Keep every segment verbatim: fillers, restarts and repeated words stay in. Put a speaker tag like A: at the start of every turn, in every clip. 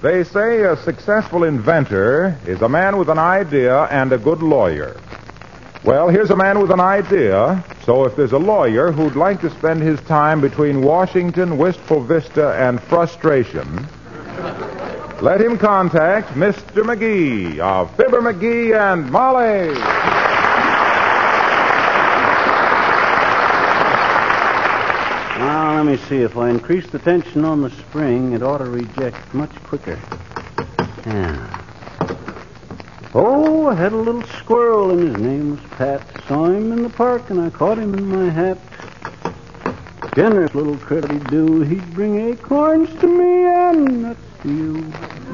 A: They say a successful inventor is a man with an idea and a good lawyer. Well, here's a man with an idea, so if there's a lawyer who'd like to spend his time between Washington, Wistful Vista, and frustration, let him contact Mister McGee of Fibber McGee and Molly.
B: Now, let me see. If I increase the tension on the spring, it ought to reject much quicker. Yeah. Oh, I had a little squirrel, and his name was Pat. Saw him in the park, and I caught him in my hat. Generous little critter he'd do. He'd bring acorns to me and nuts to you.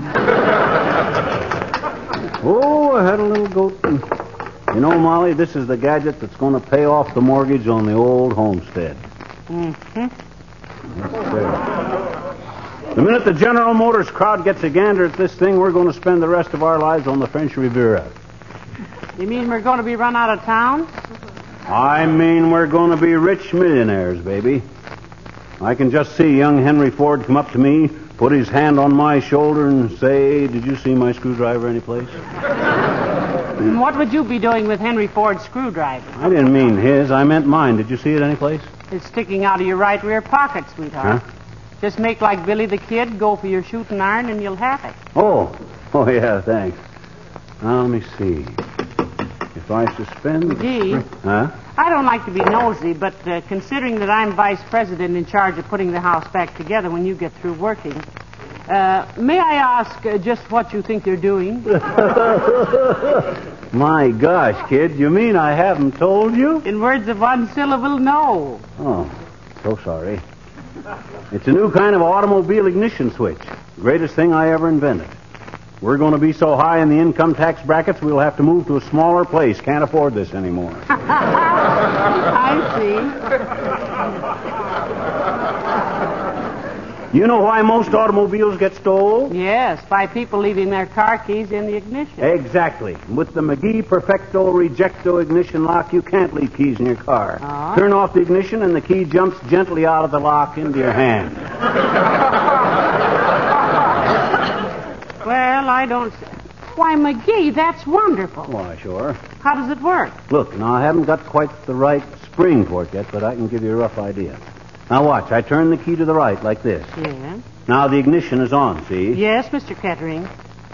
B: Oh, I had a little goat. And, you know, Molly, this is the gadget that's going to pay off the mortgage on the old homestead.
C: Mm-hmm.
B: Yes, sir. The minute the General Motors crowd gets a gander at this thing, we're going to spend the rest of our lives on the French Riviera.
C: You mean we're going to be run out of town?
B: I mean we're going to be rich millionaires, baby. I can just see young Henry Ford come up to me, put his hand on my shoulder and say, "Did you see my screwdriver anyplace?"
C: What would you be doing with Henry Ford's screwdriver?
B: I didn't mean his. I meant mine. Did you see it anyplace?
C: It's sticking out of your right rear pocket, sweetheart.
B: Huh?
C: Just make like Billy the Kid, go for your shooting iron, and you'll have it.
B: Oh. Oh, yeah, thanks. Now, let me see. If I suspend...
C: McGee?
B: Huh?
C: I don't like to be nosy, but uh, considering that I'm vice president in charge of putting the house back together when you get through working, uh, may I ask uh, just what you think you're doing?
B: My gosh, kid, you mean I haven't told you?
C: In words of one syllable, no.
B: Oh, so sorry. It's a new kind of automobile ignition switch. Greatest thing I ever invented. We're going to be so high in the income tax brackets, we'll have to move to a smaller place. Can't afford this anymore.
C: I see.
B: You know why most automobiles get stole?
C: Yes, by people leaving their car keys in the ignition.
B: Exactly. With the McGee Perfecto Rejecto ignition lock, you can't leave keys in your car.
C: Uh-huh.
B: Turn off the ignition, and the key jumps gently out of the lock into your hand.
C: Well, I don't... Why, McGee, that's wonderful.
B: Why, sure.
C: How does it work?
B: Look, now, I haven't got quite the right spring for it yet, but I can give you a rough idea. Now, watch. I turn the key to the right, like this.
C: Yes.
B: Now, the ignition is on, see?
C: Yes, Mister Kettering.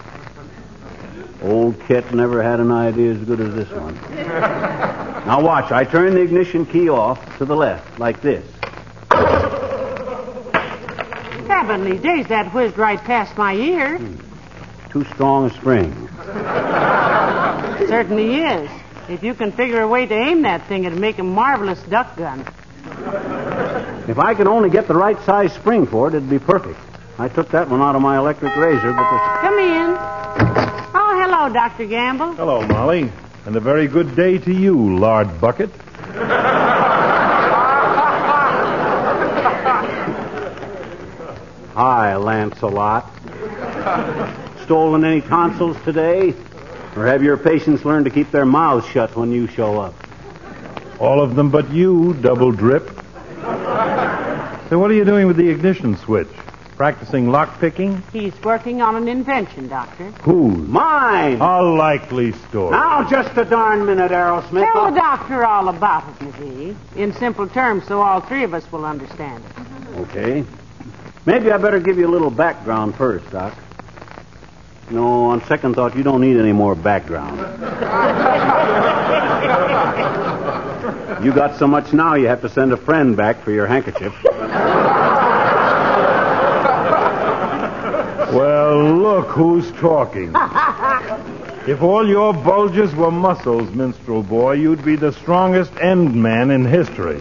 B: Old Kit never had an idea as good as this one. Now, watch. I turn the ignition key off to the left, like this.
C: Heavenly days, that whizzed right past my ear.
B: Hmm. Too strong a spring.
C: It certainly is. If you can figure a way to aim that thing, it'd make a marvelous duck gun.
B: If I could only get the right size spring for it, it'd be perfect. I took that one out of my electric razor, but the...
C: Come in. Oh, hello, Doctor Gamble.
D: Hello, Molly. And a very good day to you, Lard Bucket.
B: Hi, Lancelot. Stolen any tonsils today? Or have your patients learned to keep their mouths shut when you show up?
D: All of them but you, Double Drip. So what are you doing with the ignition switch? Practicing lock-picking?
C: He's working on an invention, Doctor.
D: Whose?
B: Mine!
D: A likely story.
B: Now, just a darn minute, Aerosmith.
C: Tell the doctor all about it, McGee. In simple terms, so all three of us will understand it.
B: Okay. Maybe I better give you a little background first, Doc. No, on second thought, you don't need any more background. You got so much now, you have to send a friend back for your handkerchief.
D: Well, look who's talking. If all your bulges were muscles, minstrel boy, you'd be the strongest end man in history.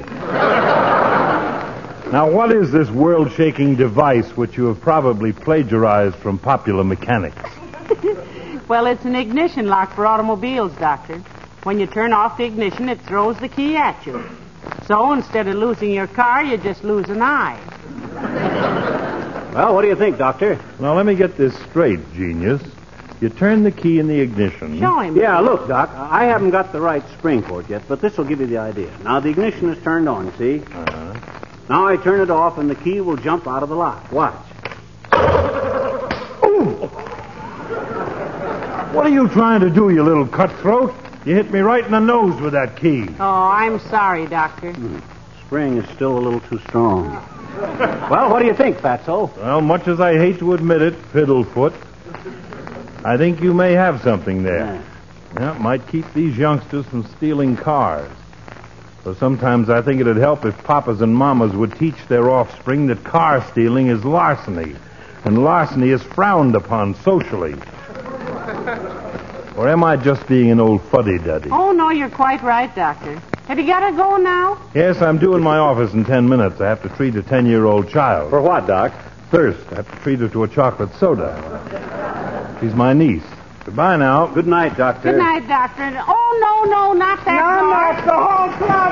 D: Now, what is this world-shaking device which you have probably plagiarized from Popular Mechanics?
C: Well, it's an ignition lock for automobiles, Doctor. When you turn off the ignition, it throws the key at you. So instead of losing your car, you just lose an eye.
B: Well, what do you think, Doctor?
D: Now, let me get this straight, genius. You turn the key in the ignition.
C: Show him.
B: Yeah, look, Doc, I haven't got the right spring for it yet, but this will give you the idea. Now, the ignition is turned on, see?
D: Uh-huh.
B: Now I turn it off, and the key will jump out of the lock. Watch. Ooh.
D: What are you trying to do, you little cutthroat? You hit me right in the nose with that key.
C: Oh, I'm sorry, Doctor.
B: Hmm. Spring is still a little too strong. Well, what do you think, Fatso?
D: Well, much as I hate to admit it, Fiddlefoot, I think you may have something there.
B: Yeah.
D: Yeah, it might keep these youngsters from stealing cars. So sometimes I think it'd help if papas and mamas would teach their offspring that car stealing is larceny, and larceny is frowned upon socially. Or am I just being an old fuddy-duddy?
C: Oh, no, you're quite right, Doctor. Have you got to go now?
D: Yes, I'm due in my office in ten minutes. I have to treat a ten-year-old child.
B: For what, Doc?
D: Thirst. I have to treat her to a chocolate soda. She's my niece. Goodbye now.
B: Good night, Doctor.
C: Good night, Doctor. Oh, no, no, not that
E: No,
C: car.
E: not the whole club.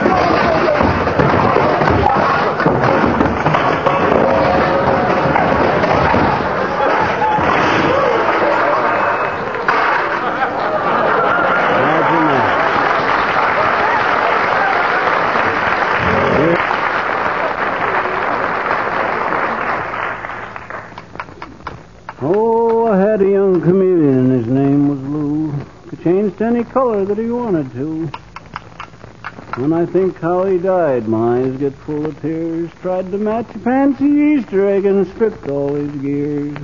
B: Imagine that. Oh, I had a young chameleon, and his name was Lou. Could change to any color that he wanted to. When I think how he died, my eyes get full of tears. Tried to match a fancy Easter egg and stripped all his gears.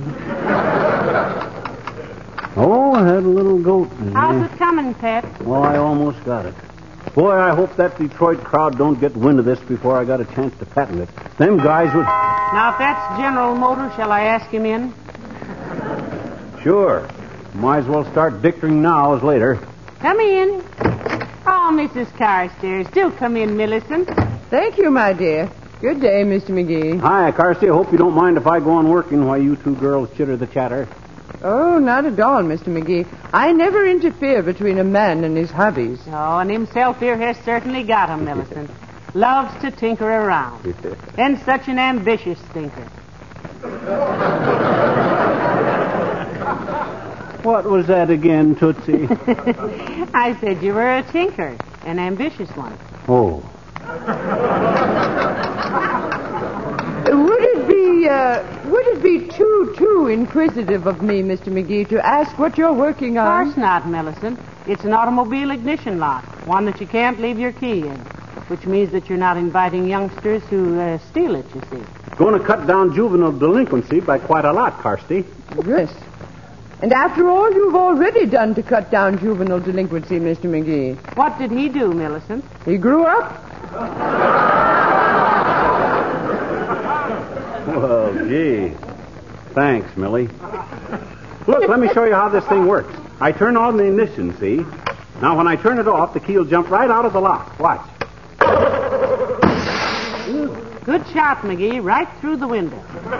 B: Oh, I had a little goat.
C: How's it coming, Pet?
B: Oh, I almost got it. Boy, I hope that Detroit crowd don't get wind of this before I got a chance to patent it. Them guys would...
C: Now, if that's General Motors, shall I ask him in?
B: Sure. Might as well start dictoring now as later.
C: Come in. Oh, Missus Carstairs, do come in, Millicent.
E: Thank you, my dear. Good day, Mister McGee.
B: Hi, Carsey. I hope you don't mind if I go on working while you two girls chitter the chatter.
E: Oh, not at all, Mister McGee. I never interfere between a man and his hobbies.
C: Oh, and himself here has certainly got him, Millicent. Loves to tinker around. And such an ambitious thinker.
B: What was that again, Tootsie?
C: I said you were a tinker, an ambitious one.
B: Oh.
E: Would it be, uh, would it be too, too inquisitive of me, Mister McGee, to ask what you're working
C: Of
E: on?
C: course not, Millicent. It's an automobile ignition lock, one that you can't leave your key in, which means that you're not inviting youngsters who uh, steal it, you see.
B: Going to cut down juvenile delinquency by quite a lot, Carsey.
E: Yes. And after all you've already done to cut down juvenile delinquency, Mister McGee.
C: What did he do, Millicent?
E: He grew up.
B: Well, gee. Thanks, Millie. Look, let me show you how this thing works. I turn on the ignition, see? Now, when I turn it off, the key will jump right out of the lock. Watch.
C: Good shot, McGee, right through the window.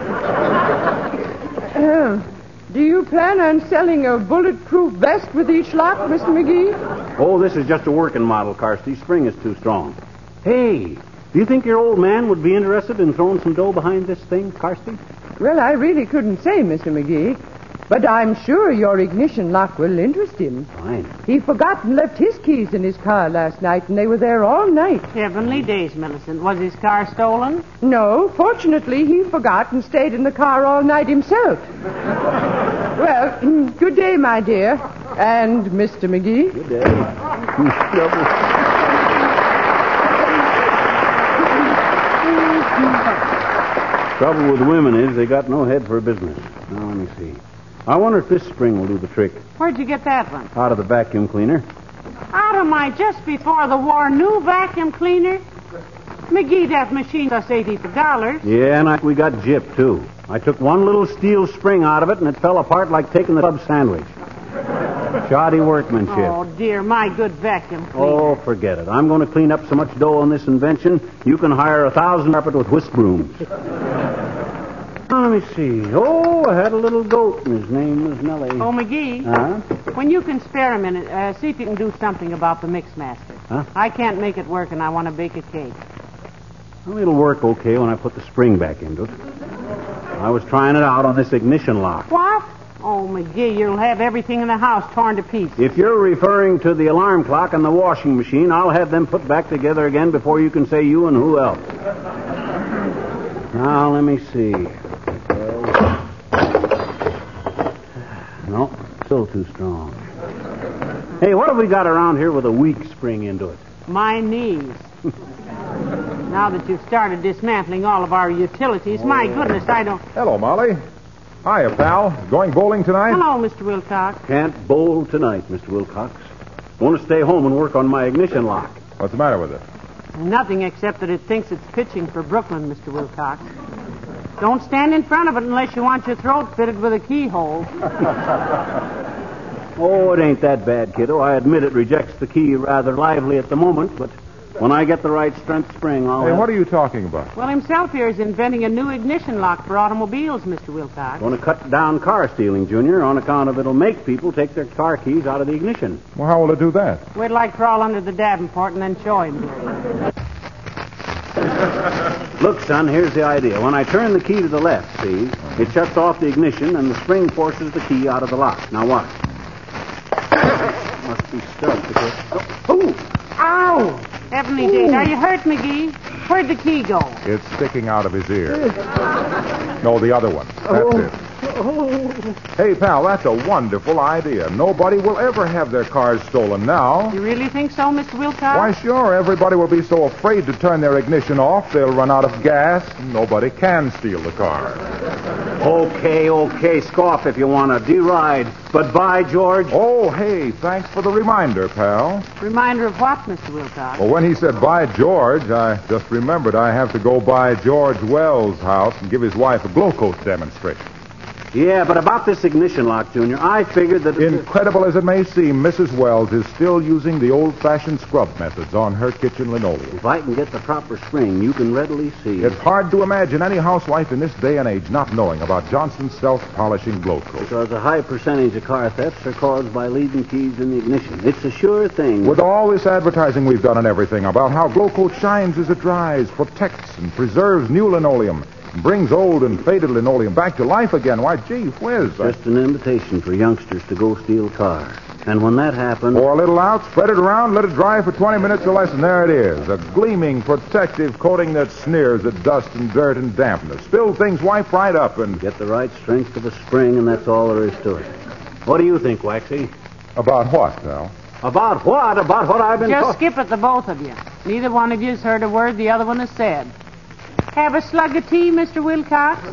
E: Uh, do you plan on selling a bulletproof vest with each lock, Mister McGee?
B: Oh, this is just a working model, Carsey. Spring is too strong. Hey, do you think your old man would be interested in throwing some dough behind this thing, Carsey?
E: Well, I really couldn't say, Mister McGee. But I'm sure your ignition lock will interest him.
B: Fine.
E: He forgot and left his keys in his car last night, and they were there all night.
C: Heavenly days, Millicent. Was his car stolen?
E: No, fortunately, he forgot and stayed in the car all night himself. Well, good day, my dear. And Mister McGee.
B: Good day. Double. Trouble with women is they got no head for business. Now, let me see. I wonder if this spring will do the trick.
C: Where'd you get that one?
B: Out of the vacuum cleaner.
C: Out of my just before the war new vacuum cleaner? McGee, that machine cost eighty dollars.
B: Yeah, and I, we got gypped, too. I took one little steel spring out of it, and it fell apart like taking the club sandwich. Shoddy workmanship.
C: Oh, dear, my good vacuum cleaner.
B: Oh, forget it. I'm going to clean up so much dough on this invention, you can hire a thousand carpet with whisk brooms. Now, let me see. Oh, I had a little goat, and his name was Nellie.
C: Oh, McGee,
B: Huh?
C: when you can spare a minute, uh, see if you can do something about the Mixmaster.
B: Huh?
C: I can't make it work, and I want to bake a cake.
B: Well, it'll work okay when I put the spring back into it. I was trying it out on this ignition lock.
C: What? Oh, McGee, you'll have everything in the house torn to pieces.
B: If you're referring to the alarm clock and the washing machine, I'll have them put back together again before you can say you and who else. Now, let me see. No, still too strong. Hey, what have we got around here with a weak spring into it?
C: My knees. Now that you've started dismantling all of our utilities, my goodness, I don't...
A: Hello, Molly. Hiya, pal. Going bowling tonight?
C: Hello, Mister Wilcox.
B: Can't bowl tonight, Mister Wilcox. Want to stay home and work on my ignition lock.
A: What's the matter with it?
C: Nothing except that it thinks it's pitching for Brooklyn, Mister Wilcox. Don't stand in front of it unless you want your throat fitted with a keyhole.
B: Oh, it ain't that bad, kiddo. I admit it rejects the key rather lively at the moment, but when I get the right strength spring, I'll...
A: Hey,
B: have...
A: what are you talking about?
C: Well, himself here is inventing a new ignition lock for automobiles, Mister Wilcox.
B: Going to cut down car stealing, Junior, on account of it'll make people take their car keys out of the ignition.
A: Well, how will it do that?
C: Wait till I crawl under the Davenport and then show him.
B: Look, son, here's the idea. When I turn the key to the left, see, it shuts off the ignition and the spring forces the key out of the lock. Now watch. Must be stuck because... Oh! oh.
C: Ow! Heavenly days. Are you hurt, McGee? Where'd the key go?
A: It's sticking out of his ear. No, the other one. That's it. Hey, pal, that's a wonderful idea. Nobody will ever have their cars stolen now.
C: You really think so, Mister Wilcox?
A: Why, sure. Everybody will be so afraid to turn their ignition off, they'll run out of gas, and nobody can steal the car.
B: Okay, okay, scoff if you want to deride. But by George...
A: Oh, hey, thanks for the reminder, pal.
C: Reminder of what, Mister Wilcox?
A: Well, when he said by George, I just remembered I have to go by George Wells' house and give his wife a glow coat demonstration.
B: Yeah, but about this ignition lock, Junior, I figured that...
A: Incredible as it may seem, Missus Wells is still using the old-fashioned scrub methods on her kitchen linoleum.
B: If I can get the proper spring, you can readily see...
A: It's hard to imagine any housewife in this day and age not knowing about Johnson's self-polishing glow coat.
B: Because a high percentage of car thefts are caused by leaving keys in the ignition. It's a sure thing.
A: With all this advertising we've done and everything about how glow coat shines as it dries, protects and preserves new linoleum, brings old and faded linoleum back to life again. Why, gee whiz.
B: Just an invitation for youngsters to go steal cars. And when that happens...
A: Pour a little out, spread it around, let it dry for twenty minutes or less, and there it is. A gleaming, protective coating that sneers at dust and dirt and dampness. Spilled things wipe right up and...
B: Get the right strength of a spring, and that's all there is to it. What do you think, Waxy?
A: About what, pal?
B: About what? About what I've been...
C: Just
B: ta-
C: skip it, the both of you. Neither one of you's heard a word the other one has said. Have a slug of tea, Mister Wilcox?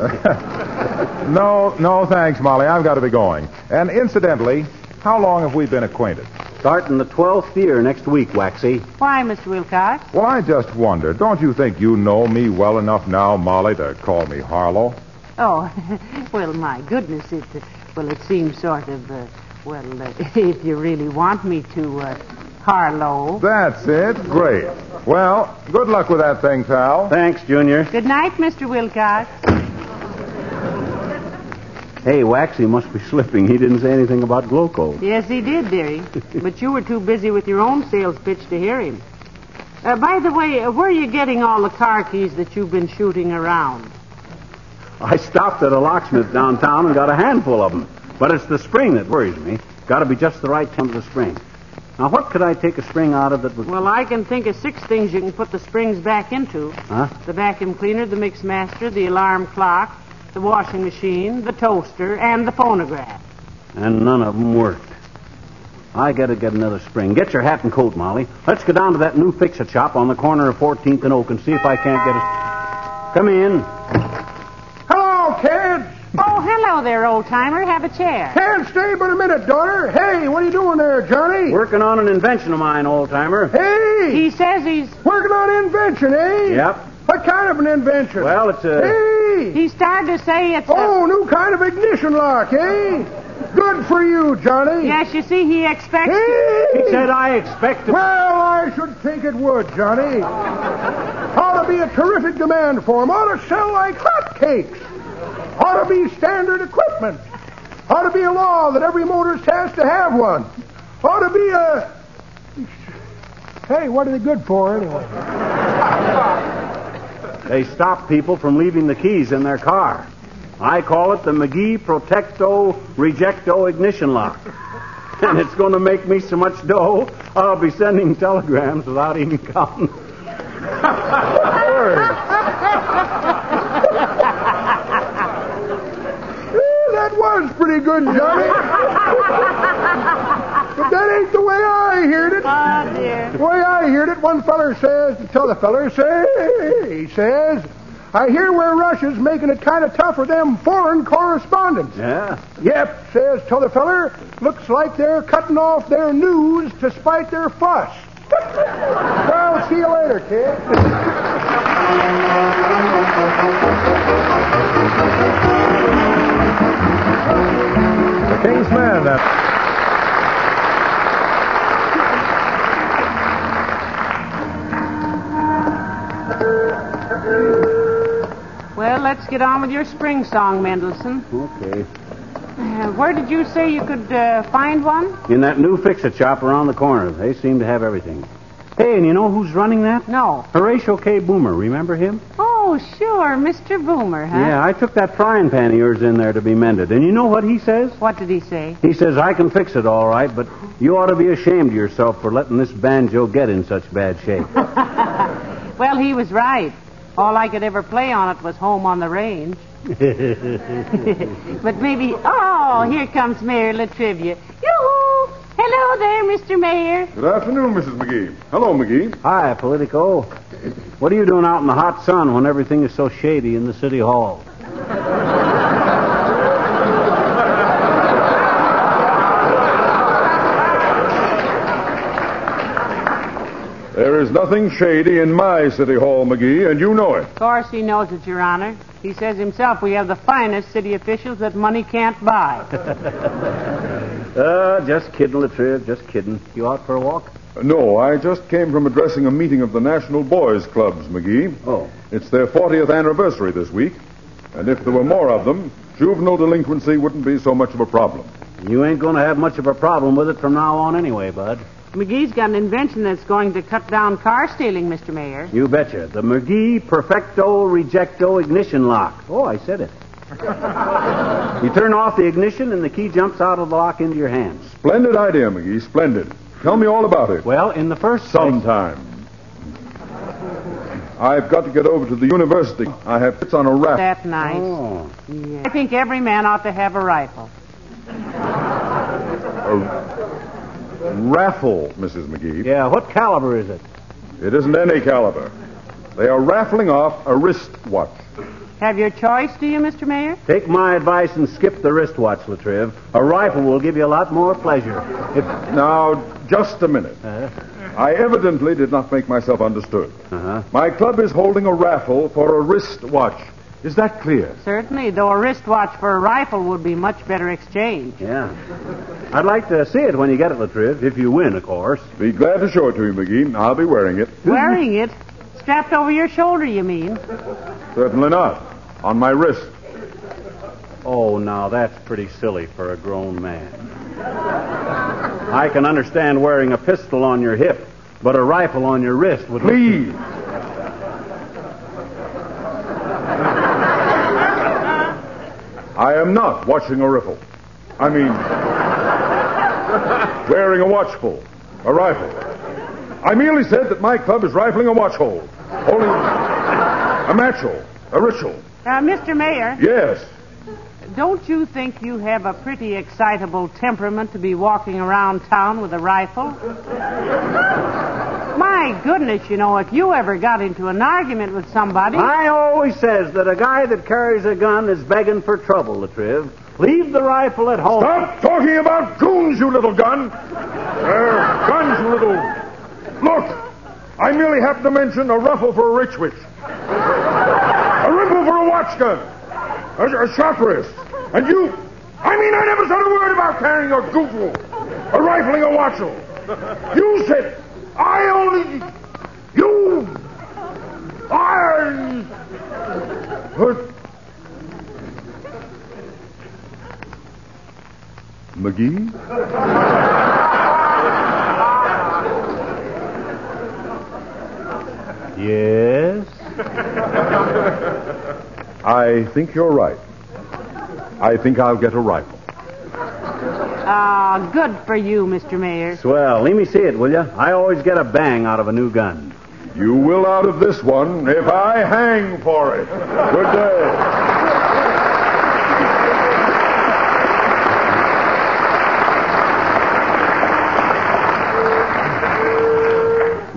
A: No, no, thanks, Molly. I've got to be going. And incidentally, how long have we been acquainted?
B: Starting the twelfth year next week, Waxy.
C: Why, Mister Wilcox?
A: Well, I just wonder, don't you think you know me well enough now, Molly, to call me Harlow?
C: Oh, well, my goodness, it, uh, well, it seems sort of, uh, well, uh, if you really want me to, uh, Harlow.
A: That's it. Great. Well, good luck with that thing, pal.
B: Thanks, Junior.
C: Good night, Mister Wilcox.
B: Hey, Waxy must be slipping. He didn't say anything about glow coat.
C: Yes, he did, dearie. But you were too busy with your own sales pitch to hear him. Uh, by the way, uh, where are you getting all the car keys that you've been shooting around?
B: I stopped at a locksmith downtown and got a handful of them. But it's the spring that worries me. Got to be just the right temp of the spring. Now, what could I take a spring out of that would...
C: Well, I can think of six things you can put the springs back into.
B: Huh?
C: The vacuum cleaner, the mix master, the alarm clock, the washing machine, the toaster, and the phonograph.
B: And none of them worked. I gotta get another spring. Get your hat and coat, Molly. Let's go down to that new fix-it shop on the corner of fourteenth and Oak and see if I can't get a... Come in.
F: Hello, kids.
C: Oh, hello there, old-timer. Have a chair.
F: Can't stay but a minute, daughter. Hey, what are you doing there, Johnny?
B: Working on an invention of mine, old-timer.
F: Hey!
C: He says he's...
F: Working on invention, eh?
B: Yep.
F: What kind of an invention?
B: Well, it's a...
F: Hey!
C: He started to say it's
F: Oh, new kind of ignition lock, eh? Good for you, Johnny.
C: a... Yes, you see, he expects...
F: Hey!
B: He said I expect to...
F: Well, I should think it would, Johnny. Ought to be a terrific demand for 'em. Ought to sell like hotcakes. Ought to be standard equipment. Ought to be a law that every motorist has to have one. Ought to be a... Hey, what are they good for, anyway?
B: They stop people from leaving the keys in their car. I call it the McGee Protecto Rejecto Ignition Lock. And it's going to make me so much dough, I'll be sending telegrams without even counting.
F: That was pretty good, Johnny. But that ain't the way I heard it.
C: Oh, dear.
F: The way I heard it, one feller says to t'other feller, say, he says, I hear where Russia's making it kind of tough for them foreign correspondents.
B: Yeah?
F: Yep, says t'other feller, looks like they're cutting off their news to spite their fuss. Well, see you later, kid.
A: The King's Men. That...
C: Well, let's get on with your spring song, Mendelssohn.
B: Okay.
C: Uh, where did you say you could uh, find one?
B: In that new fix-it shop around the corner. They seem to have everything. Hey, and you know who's running that?
C: No.
B: Horatio K. Boomer. Remember him?
C: Oh, sure, Mister Boomer, huh?
B: Yeah, I took that frying pan of yours in there to be mended. And you know what he says?
C: What did he say?
B: He says, I can fix it all right, but you ought to be ashamed of yourself for letting this banjo get in such bad shape.
C: Well, he was right. All I could ever play on it was Home on the Range. But maybe... Oh, here comes Mayor Latrivia. Yoo-hoo! Hello there, Mister Mayor.
G: Good afternoon, Missus McGee. Hello, McGee.
B: Hi, Politico. What are you doing out in the hot sun when everything is so shady in the city hall?
G: There is nothing shady in my city hall, McGee, and you know it.
C: Of course he knows it, Your Honor. He says himself we have the finest city officials that money can't buy.
B: Uh, just kidding, Latriv, just kidding. You out for a walk?
G: Uh, no, I just came from addressing a meeting of the National Boys Clubs, McGee.
B: Oh.
G: It's their fortieth anniversary this week, and if there were more of them, juvenile delinquency wouldn't be so much of a problem.
B: You ain't going to have much of a problem with it from now on anyway, Bud.
C: McGee's got an invention that's going to cut down car stealing, Mister Mayor.
B: You betcha. The McGee Perfecto Rejecto Ignition Lock. Oh, I said it. You turn off the ignition and the key jumps out of the lock into your hands.
G: Splendid idea, McGee, splendid. Tell me all about it.
B: Well, in the first place...
G: Sometime. I've got to get over to the university. I have fits on a raft.
C: That's nice.
B: Oh.
C: Yeah. I think every man ought to have a rifle.
G: A raffle, Missus McGee.
B: Yeah, what caliber is it?
G: It isn't any caliber. They are raffling off a wristwatch.
C: Have your choice, do you, Mister Mayor?
B: Take my advice and skip the wristwatch, Latriv. A rifle will give you a lot more pleasure.
G: If... Now, just a minute.
B: Uh-huh.
G: I evidently did not make myself understood.
B: Uh-huh.
G: My club is holding a raffle for a wristwatch. Is that clear?
C: Certainly, though a wristwatch for a rifle would be much better exchange.
B: Yeah. I'd like to see it when you get it, Latriv, if you win, of course.
G: Be glad to show it to you, McGee. I'll be wearing it.
C: Wearing it? Strapped over your shoulder, you mean?
G: Certainly not. On my wrist.
B: Oh, now that's pretty silly for a grown man. I can understand wearing a pistol on your hip, but a rifle on your wrist would...
G: Please. I am not watching a rifle. I mean, wearing a watchful, a rifle. I merely said that my club is rifling a watch hole, holding a match hole, a ritual.
C: Uh, Mister Mayor,
G: Yes.
C: don't you think you have a pretty excitable temperament to be walking around town with a rifle? My goodness, you know, if you ever got into an argument with somebody...
B: I always says that a guy that carries a gun is begging for trouble, Latriv. Leave the rifle at home.
G: Stop talking about goons, you little gun. Uh, guns, you little... Look, I merely happened to mention a ruffle for a rich witch. A rifle for a watch gun. A, a shot wrist. And you... I mean, I never said a word about carrying a goofle. A rifling a watchel. You said... I only... You... I... But... McGee?
B: Yes?
G: I think you're right. I think I'll get a rifle.
C: Ah, good for you, Mister Mayor.
B: Swell. Let me see it, will you? I always get a bang out of a new gun.
G: You will out of this one if I hang for it. Good day.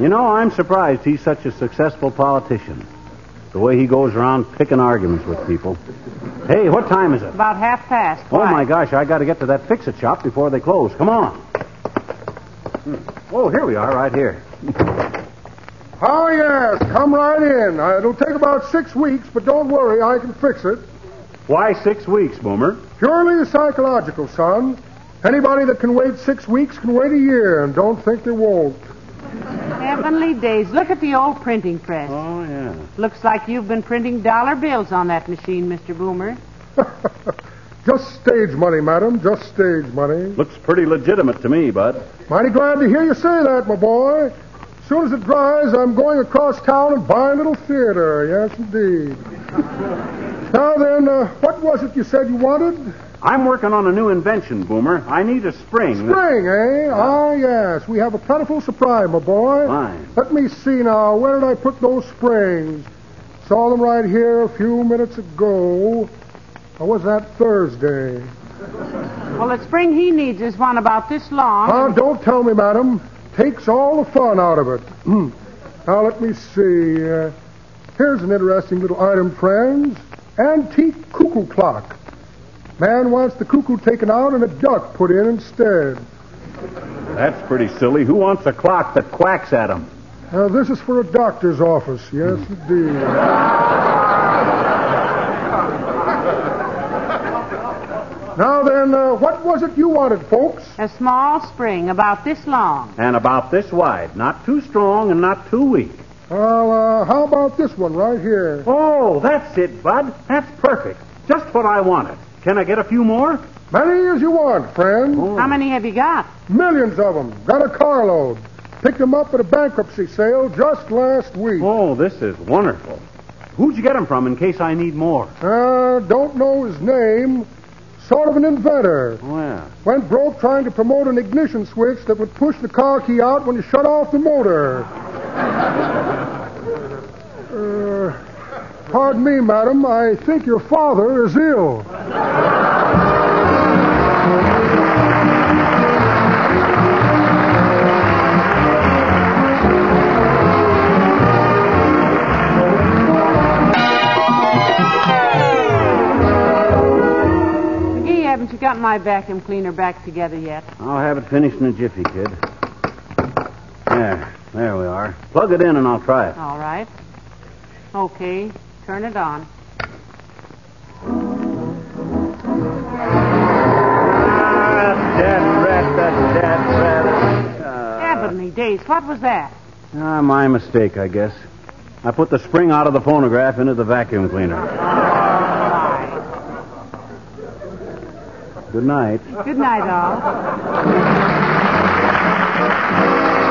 B: You know, I'm surprised he's such a successful politician. The way he goes around picking arguments with people. Hey, what time is it?
C: About half past.
B: Oh,
C: Why?
B: my gosh, I got to get to that fix-it shop before they close. Come on. Oh, here we are, right here.
F: Oh, yes. Come right in. Uh, it'll take about six weeks, but don't worry. I can fix it.
B: Why six weeks, Boomer?
F: Purely psychological, son. Anybody that can wait six weeks can wait a year, and don't think they won't.
C: Heavenly days. Look at the old printing press.
B: Oh, yeah.
C: Looks like you've been printing dollar bills on that machine, Mister Boomer.
F: Just stage money, madam. Just stage money.
B: Looks pretty legitimate to me, Bud.
F: Mighty glad to hear you say that, my boy. As soon as it dries, I'm going across town and buy a little theater. Yes, indeed. Now then, uh, what was it you said you wanted?
B: I'm working on a new invention, Boomer. I need a spring.
F: Spring, eh? Ah, yes. We have a plentiful supply, my boy.
B: Fine.
F: Let me see now. Where did I put those springs? Saw them right here a few minutes ago. Or was that Thursday?
C: Well, the spring he needs is one about this long.
F: Ah, don't tell me, madam. Takes all the fun out of it. Now, let me see. Uh, here's an interesting little item, friends. Antique cuckoo clock. Man wants the cuckoo taken out and a duck put in instead.
B: That's pretty silly. Who wants a clock that quacks at him?
F: Now, this is for a doctor's office. Yes, indeed. Now then, uh, what was it you wanted, folks?
C: A small spring about this long.
B: And about this wide. Not too strong and not too weak.
F: Well, uh, how about this one right here?
B: Oh, that's it, Bud. That's perfect. Just what I wanted. Can I get a few more?
F: Many as you want, friend.
B: Oh.
C: How many have you got?
F: Millions of them. Got a carload. Picked them up at a bankruptcy sale just last week.
B: Oh, this is wonderful. Who'd you get them from in case I need more?
F: Uh, don't know his name. Sort of an inventor.
B: Oh, yeah.
F: Went broke trying to promote an ignition switch that would push the car key out when you shut off the motor. uh, pardon me, madam. I think your father is ill.
C: Haven't you got my vacuum cleaner back together yet?
B: I'll have it finished in a jiffy, kid. There. There we are. Plug it in and I'll try it.
C: All right. Okay. Turn it on.
B: Ah, dead rat, that dead rat. Uh,
C: Heavenly days. What was that?
B: ah, my mistake, I guess. I put the spring out of the phonograph into the vacuum cleaner. Good night.
C: Good night, all.